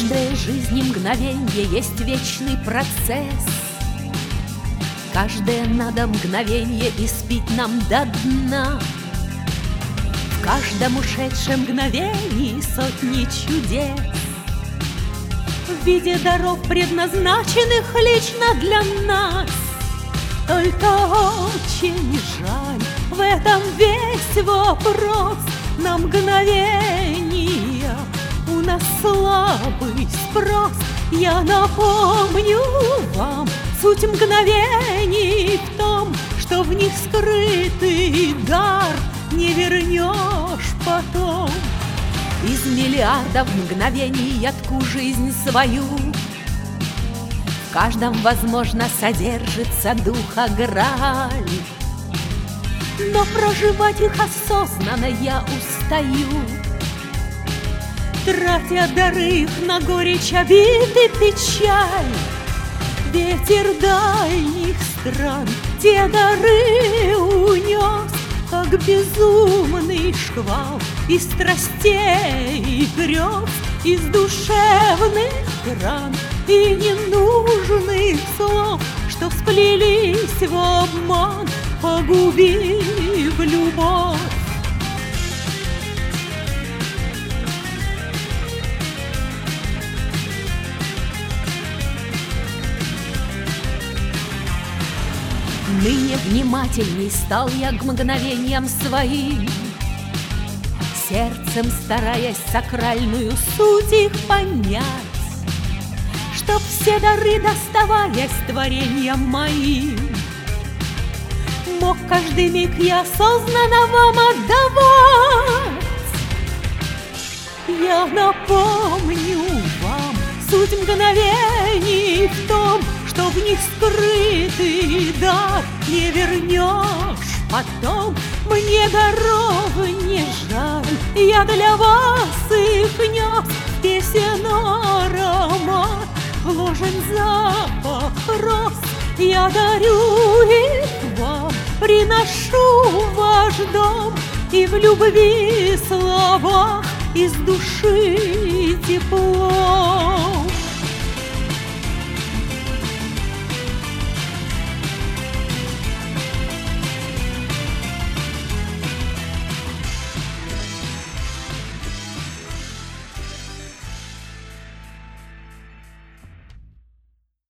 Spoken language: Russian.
каждой жизни мгновенье есть вечный процесс. Каждое надо мгновенье испить нам до дна. В каждом ушедшем мгновении сотни чудес в виде даров, предназначенных лично для нас. Только очень жаль, в этом весь вопрос. На мгновения у нас слабый спрос. Я напомню вам, суть мгновений в том, что в них скрытый дар не вернешь потом. Из миллиардов мгновений я тку жизнь свою. В каждом, возможно, содержится духа граль, но проживать их осознанно я устаю, тратя дары их на горечь, обид и печаль. Ветер дальних стран те дары унес, как безумный шквал из страстей и грез, из душевных ран и ненужных слов, что сплелись в обман, погубив любовь. Ныне внимательней стал я к мгновениям своим, сердцем стараясь сакральную суть их понять, чтоб все дары, доставаясь творениям моим, мог каждый миг я осознанно вам отдавать. Я напомню вам, суть мгновений в том, что в них скрытый дар не вернешь потом. Мне даров не жаль, я для вас их нес, песен аромат, вложен запах роз. Я дарю их вам, приношу в ваш дом, и в любви словах из души тепло.